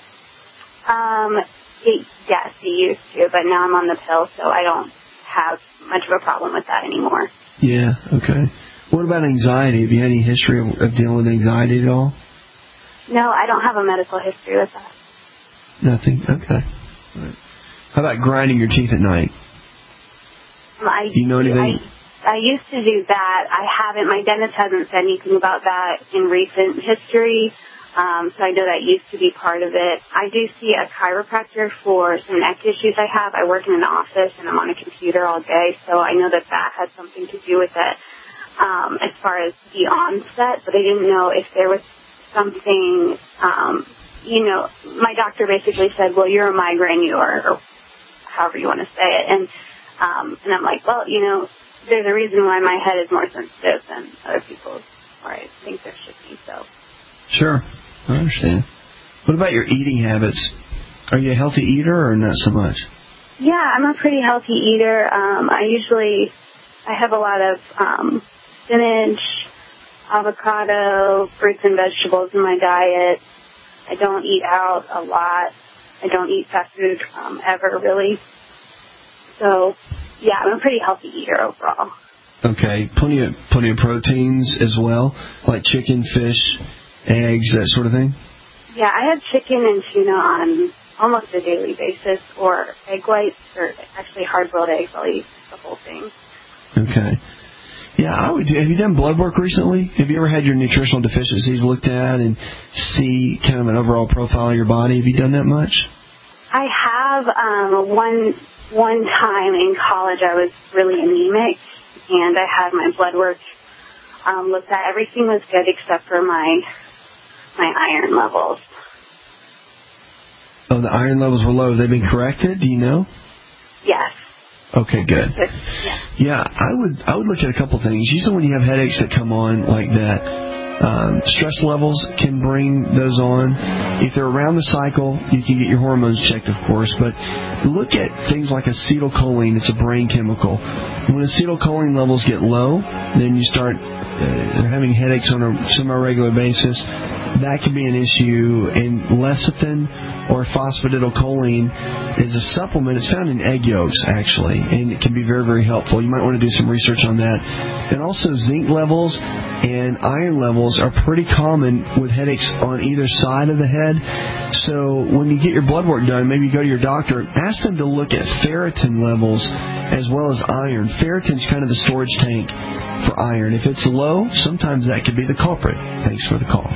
Um, it, yes, it used to, but now I'm on the pill, so I don't have much of a problem with that anymore. Yeah, okay. What about anxiety? Have you had any history of, of dealing with anxiety at all? No, I don't have a medical history with that. Nothing? Okay. Right. How about grinding your teeth at night? Um, I, do you know anything? I, I used to do that. I haven't. My dentist hasn't said anything about that in recent history. Um, so I know that used to be part of it. I do see a chiropractor for some neck issues I have. I work in an office and I'm on a computer all day, so I know that that has something to do with it um, as far as the onset, but I didn't know if there was something, um, you know, my doctor basically said, well, you're a migraine, or, or however you want to say it, and um, and I'm like, well, you know, there's a reason why my head is more sensitive than other people's, or I think there should be, so. Sure, I understand. What about your eating habits? Are you a healthy eater or not so much? Yeah, I'm a pretty healthy eater. Um, I usually, I have a lot of um, spinach, avocado, fruits and vegetables in my diet. I don't eat out a lot. I don't eat fast food um, ever, really. So, yeah, I'm a pretty healthy eater overall. Okay, plenty of plenty of proteins as well, like chicken, fish, eggs, that sort of thing? Yeah, I have chicken and tuna on almost a daily basis, or egg whites, or actually hard-boiled eggs. I'll eat the whole thing. Okay. Yeah, I would. Have you done blood work recently? Have you ever had your nutritional deficiencies looked at and see kind of an overall profile of your body? Have you done that much? I have. Um, one one time in college, I was really anemic, and I had my blood work um, looked at. Everything was good except for my my iron levels. Oh, the iron levels were low. Have they been corrected? Do you know? Yes. Okay, good. Yeah. Yeah, I would I would look at a couple things. Usually when you have headaches that come on like that, Um, stress levels can bring those on. If they're around the cycle, you can get your hormones checked, of course, but look at things like acetylcholine. It's a brain chemical. When acetylcholine levels get low, then you start uh, having headaches on a semi-regular basis. That can be an issue. And lecithin or phosphatidylcholine is a supplement. It's found in egg yolks, actually, and it can be very, very helpful. You might want to do some research on that. And also zinc levels and iron levels are pretty common with headaches on either side of the head. So when you get your blood work done, maybe you go to your doctor, ask them to look at ferritin levels as well as iron. Ferritin's kind of the storage tank for iron. If it's low, sometimes that could be the culprit. Thanks for the call.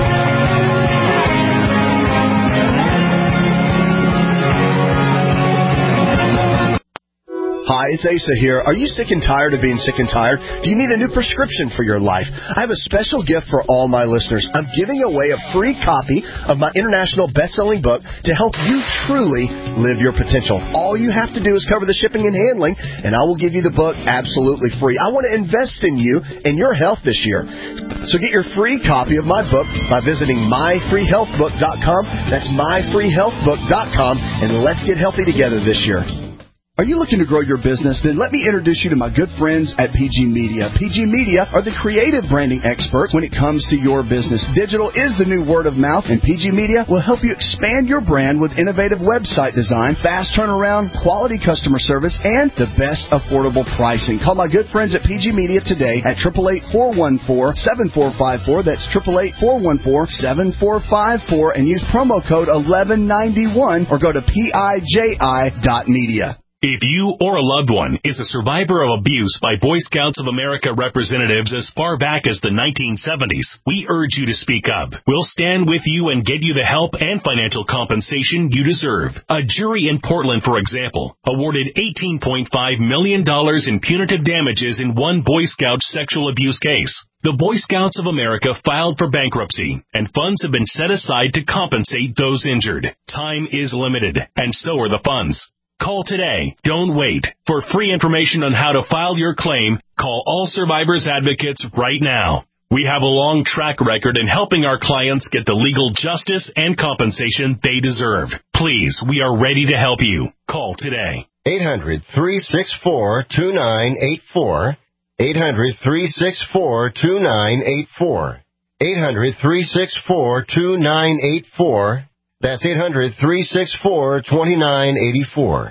Hi, it's Asa here. Are you sick and tired of being sick and tired? Do you need a new prescription for your life? I have a special gift for all my listeners. I'm giving away a free copy of my international best-selling book to help you truly live your potential. All you have to do is cover the shipping and handling, and I will give you the book absolutely free. I want to invest in you and your health this year. So get your free copy of my book by visiting my free health book dot com. That's my free health book dot com, and let's get healthy together this year. Are you looking to grow your business? Then let me introduce you to my good friends at P G Media. P G Media are the creative branding experts when it comes to your business. Digital is the new word of mouth, and P G Media will help you expand your brand with innovative website design, fast turnaround, quality customer service, and the best affordable pricing. Call my good friends at P G Media today at eight eight eight, four one four, seven four five four. That's eight eight eight, four one four, seven four five four, and use promo code eleven ninety-one or go to P I J I dot media. If you or a loved one is a survivor of abuse by Boy Scouts of America representatives as far back as the nineteen seventies, we urge you to speak up. We'll stand with you and get you the help and financial compensation you deserve. A jury in Portland, for example, awarded eighteen point five million dollars in punitive damages in one Boy Scout sexual abuse case. The Boy Scouts of America filed for bankruptcy, and funds have been set aside to compensate those injured. Time is limited, and so are the funds. Call today. Don't wait. For free information on how to file your claim, call All Survivors Advocates right now. We have a long track record in helping our clients get the legal justice and compensation they deserve. Please, we are ready to help you. Call today. eight hundred, three six four, two nine eight four. eight hundred, three six four, two nine eight four. eight hundred, three six four, two nine eight four. That's eight hundred, three six four, two nine eight four.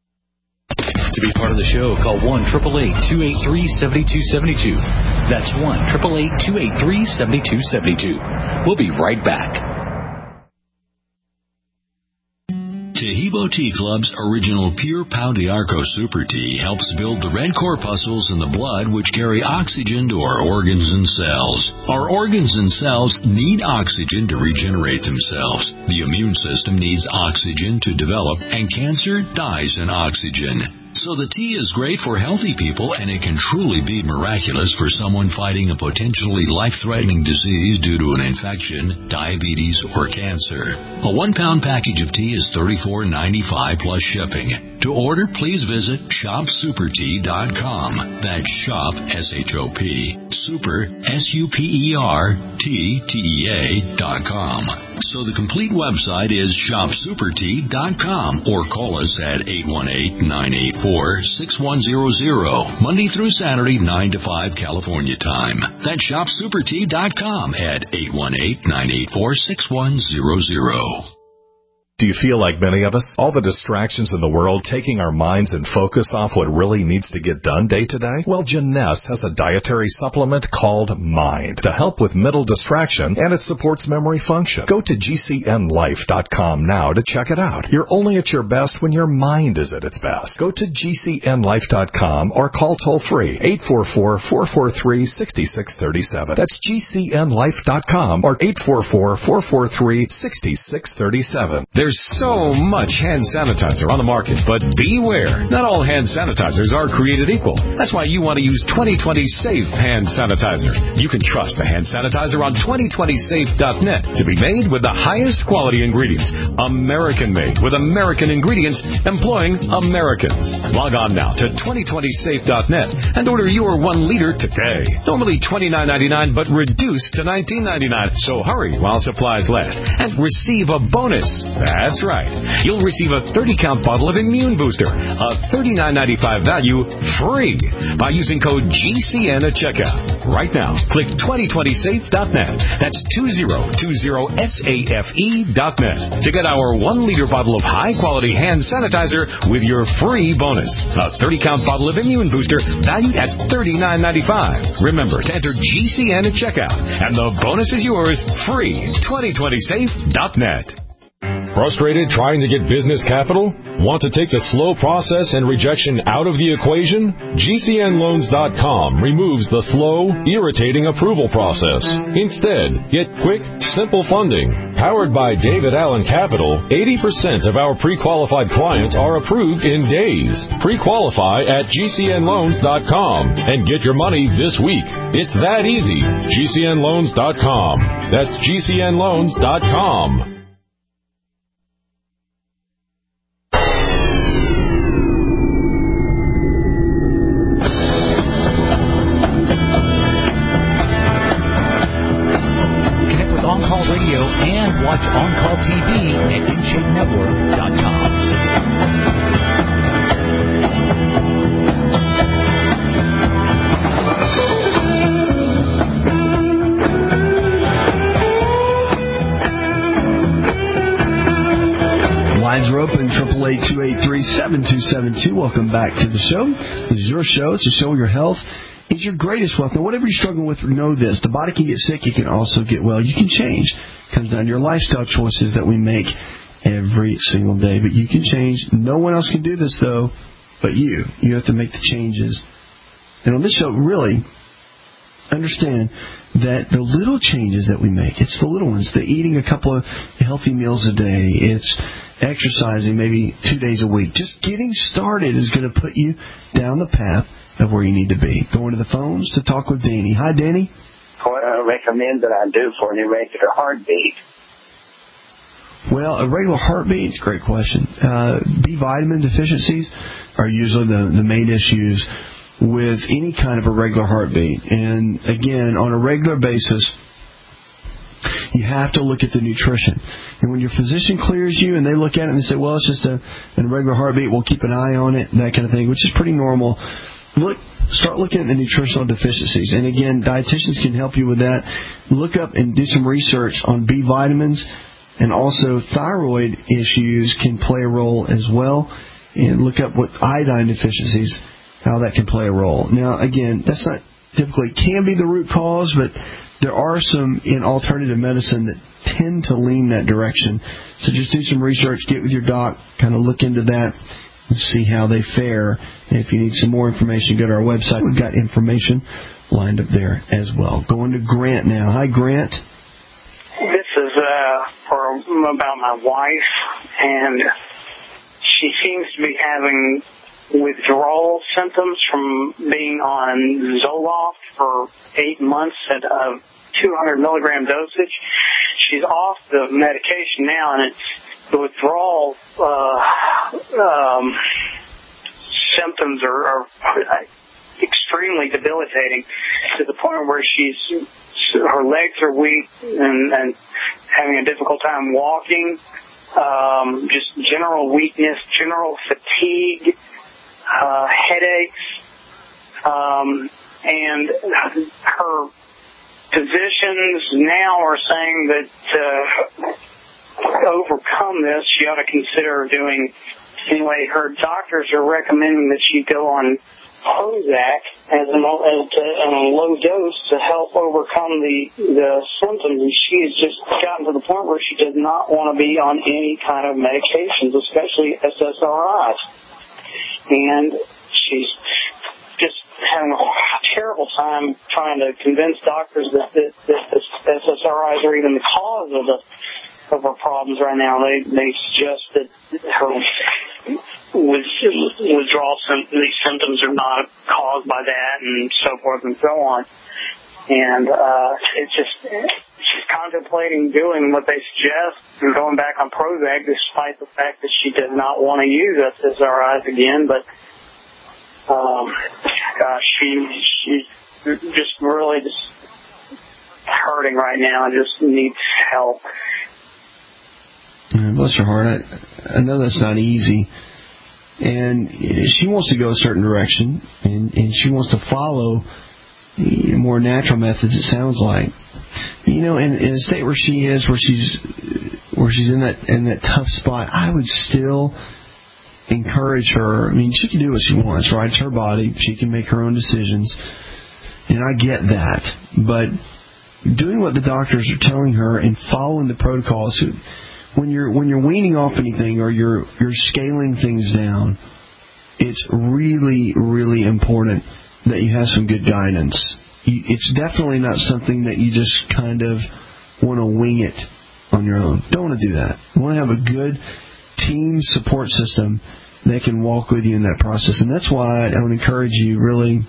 To be part of the show, call one eight eight eight, two eight three, seven two seven two. That's one eight eight eight, two eight three, seven two seven two. We'll be right back. Taheebo Tea Club's original Pure Pau d'Arco Super Tea helps build the red corpuscles in the blood which carry oxygen to our organs and cells. Our organs and cells need oxygen to regenerate themselves. The immune system needs oxygen to develop, and cancer dies in oxygen. So the tea is great for healthy people, and it can truly be miraculous for someone fighting a potentially life-threatening disease due to an infection, diabetes, or cancer. A one-pound package of tea is thirty-four ninety-five plus shipping. To order, please visit shop super tea dot com. That's shop, S H O P, super, S U P E R, T, T E A dot com. So the complete website is shop super tea dot com, or call us at eight one eight, nine eight four, six one zero zero, Monday through Saturday, nine to five California time. That's shop super tea dot com at eight one eight, nine eight four, six one zero zero. Do you feel like many of us? All the distractions in the world taking our minds and focus off what really needs to get done day to day? Well, Jeunesse has a dietary supplement called Mind to help with mental distraction, and it supports memory function. Go to G C N life dot com now to check it out. You're only at your best when your mind is at its best. Go to G C N life dot com or call toll-free eight four four, four four three, six six three seven. That's G C N life dot com or eight four four, four four three, six six three seven. There's There's so much hand sanitizer on the market, but beware. Not all hand sanitizers are created equal. That's why you want to use twenty twenty Safe Hand Sanitizer. You can trust the hand sanitizer on twenty twenty safe dot net to be made with the highest quality ingredients. American-made with American ingredients employing Americans. Log on now to twenty twenty safe dot net and order your one liter today. Normally twenty-nine ninety-nine, but reduced to nineteen ninety-nine. So hurry while supplies last and receive a bonus. That's right. You'll receive a thirty count bottle of Immune Booster, a thirty-nine ninety-five value, free by using code G C N at checkout. Right now, click twenty twenty safe dot net. That's two thousand twenty safe dot net to get our one liter bottle of high-quality hand sanitizer with your free bonus. A thirty count bottle of Immune Booster valued at thirty-nine ninety-five. Remember to enter G C N at checkout, and the bonus is yours free. twenty twenty safe dot net. Frustrated trying to get business capital? Want to take the slow process and rejection out of the equation? G C N loans dot com removes the slow, irritating approval process. Instead, get quick, simple funding. Powered by David Allen Capital, eighty percent of our pre-qualified clients are approved in days. Pre-qualify at G C N loans dot com and get your money this week. It's that easy. G C N loans dot com. That's G C N loans dot com. Watch On Call T V at in shape network dot com. Lines are open, triple eight, two eight three, seven two seven two. Welcome back to the show. This is your show. It's a show where your health is your greatest wealth. Now, whatever you're struggling with, know this. The body can get sick. You can also get well. You can change. It comes down to your lifestyle choices that we make every single day. But you can change. No one else can do this, though, but you. You have to make the changes. And on this show, really, understand that the little changes that we make, it's the little ones, the eating a couple of healthy meals a day, it's exercising maybe two days a week. Just getting started is going to put you down the path of where you need to be. Going to the phones to talk with Danny. Hi, Danny. What I recommend that I do for an irregular heartbeat? Well, a regular heartbeat, it's a great question. Uh, B vitamin deficiencies are usually the, the main issues with any kind of irregular heartbeat. And again, on a regular basis, you have to look at the nutrition. And when your physician clears you and they look at it and they say, well, it's just a, an irregular heartbeat, we'll keep an eye on it, that kind of thing, which is pretty normal. Look, start looking at the nutritional deficiencies. And again, dietitians can help you with that. Look up and do some research on B vitamins, and also thyroid issues can play a role as well. And look up what iodine deficiencies, how that can play a role. Now, again, that's not typically can be the root cause, but there are some in alternative medicine that tend to lean that direction. So just do some research, get with your doc, kind of look into that, and see how they fare. And if you need some more information, go to our website. We've got information lined up there as well. Going to Grant now. Hi, Grant. This is uh, for about my wife, and she seems to be having withdrawal symptoms from being on Zoloft for eight months at a two hundred milligram dosage. She's off the medication now, and it's the withdrawal uh, um, symptoms are, are extremely debilitating to the point where she's her legs are weak and, and having a difficult time walking. Um, just general weakness, general fatigue. Uh, headaches, um, and her physicians now are saying that uh, to overcome this, she ought to consider doing, anyway, her doctors are recommending that she go on Prozac as a, as a, a low dose to help overcome the, the symptoms, and she has just gotten to the point where she does not want to be on any kind of medications, especially S S R Is. And she's just having a terrible time trying to convince doctors that, that, that the S S R Is are even the cause of the of her problems right now. They they suggest that her withdrawal these symptoms are not caused by that, and so forth and so on. And uh, it's just she's contemplating doing what they suggest and going back on Prozac, despite the fact that she does not want to use S S R Is again. But um, gosh, she she's just really just hurting right now and just needs help. Bless her heart. I, I know that's not easy. And she wants to go a certain direction, and, and she wants to follow more natural methods, it sounds like. You know, in, in a state where she is, where she's where she's in that in that tough spot, I would still encourage her. I mean, she can do what she wants, right? It's her body. She can make her own decisions. And I get that. But doing what the doctors are telling her and following the protocols, when you're when you're weaning off anything or you're you're scaling things down, it's really, really important that you have some good guidance. It's definitely not something that you just kind of want to wing it on your own. Don't want to do that. You want to have a good team support system that can walk with you in that process. And that's why I would encourage you really,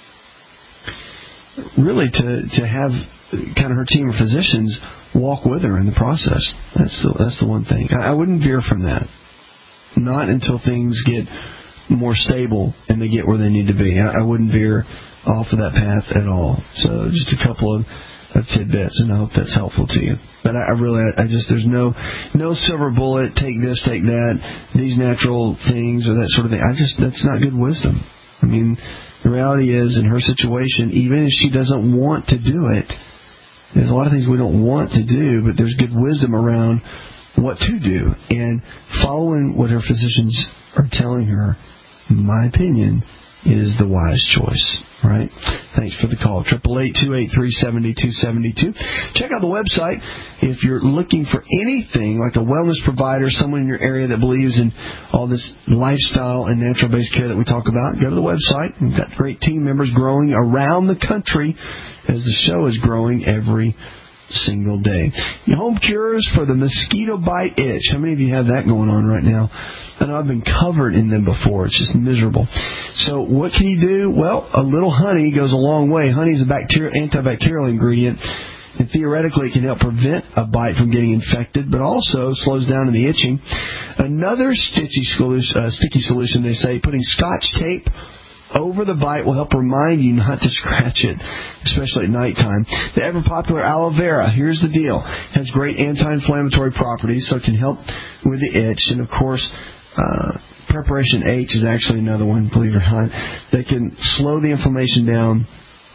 really to, to have kind of her team of physicians walk with her in the process. That's the, that's the one thing. I, I wouldn't veer from that. Not until things get more stable and they get where they need to be. I, I wouldn't veer off of that path at all. So just a couple of, of tidbits, and I hope that's helpful to you. But I, I really, I, I just, there's no no silver bullet, take this, take that, these natural things or that sort of thing. I just, that's not good wisdom. I mean, the reality is, in her situation, even if she doesn't want to do it, there's a lot of things we don't want to do, but there's good wisdom around what to do. And following what her physicians are telling her, in my opinion, is the wise choice, right? Thanks for the call. eight eight eight, two eight three, seven two seven two. Check out the website if you're looking for anything like a wellness provider, someone in your area that believes in all this lifestyle and natural-based care that we talk about. Go to the website. We've got great team members growing around the country as the show is growing every single day. Home cures for the mosquito bite itch. How many of you have that going on right now? I know I've been covered in them before. It's just miserable. So what can you do? Well, a little honey goes a long way. Honey is a bacterial, antibacterial ingredient, and theoretically it can help prevent a bite from getting infected, but also slows down the itching. Another stitchy solution, uh, sticky solution, they say, putting Scotch tape over the bite will help remind you not to scratch it, especially at nighttime. The ever-popular aloe vera, here's the deal, has great anti-inflammatory properties, so it can help with the itch. And, of course, uh, Preparation H is actually another one, believe it or not, that can slow the inflammation down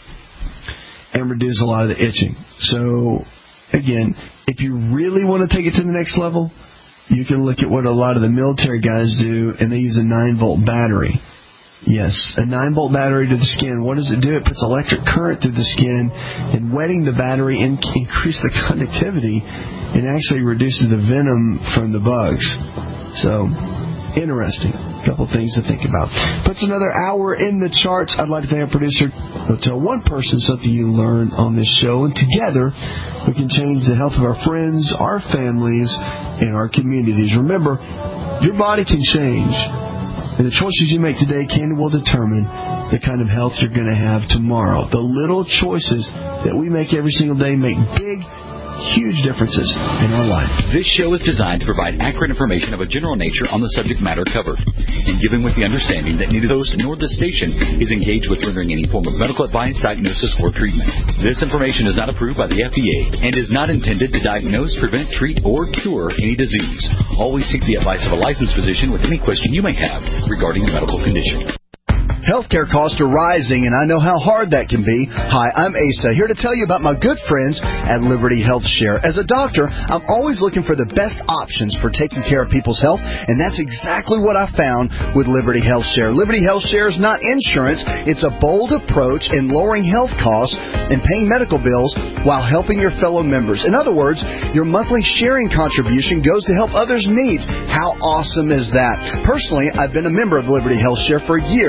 and reduce a lot of the itching. So, again, if you really want to take it to the next level, you can look at what a lot of the military guys do, and they use a nine-volt battery. Yes, a nine-volt battery to the skin. What does it do? It puts electric current through the skin, and wetting the battery in- increases the conductivity and actually reduces the venom from the bugs. So, interesting. A couple things to think about. Puts another hour in the charts. I'd like to thank our producer. I'll tell one person something you learn on this show, and together we can change the health of our friends, our families, and our communities. Remember, your body can change. And the choices you make today can and will determine the kind of health you're going to have tomorrow. The little choices that we make every single day make big, huge differences in our life. This show is designed to provide accurate information of a general nature on the subject matter covered, and given with the understanding that neither the host nor the station is engaged with rendering any form of medical advice, diagnosis, or treatment. This information is not approved by the F D A and is not intended to diagnose, prevent, treat, or cure any disease. Always seek the advice of a licensed physician with any question you may have regarding a medical condition. Healthcare costs are rising, and I know how hard that can be. Hi, I'm Asa, here to tell you about my good friends at Liberty Health Share. As a doctor, I'm always looking for the best options for taking care of people's health, and that's exactly what I found with Liberty Health Share. Liberty Health Share is not insurance. It's a bold approach in lowering health costs and paying medical bills while helping your fellow members. In other words, your monthly sharing contribution goes to help others' needs. How awesome is that? Personally, I've been a member of Liberty Health Share for years,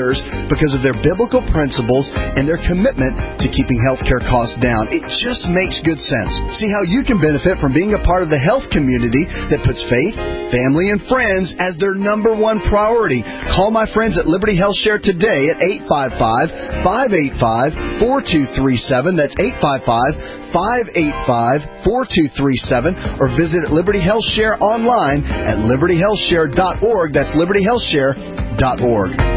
because of their biblical principles and their commitment to keeping healthcare costs down. It just makes good sense. See how you can benefit from being a part of the health community that puts faith, family, and friends as their number one priority. Call my friends at Liberty Health Share today at eight five five, five eight five, four two three seven. That's eight five five, five eight five, four two three seven. Or visit Liberty Health Share online at liberty health share dot org. That's liberty health share dot org.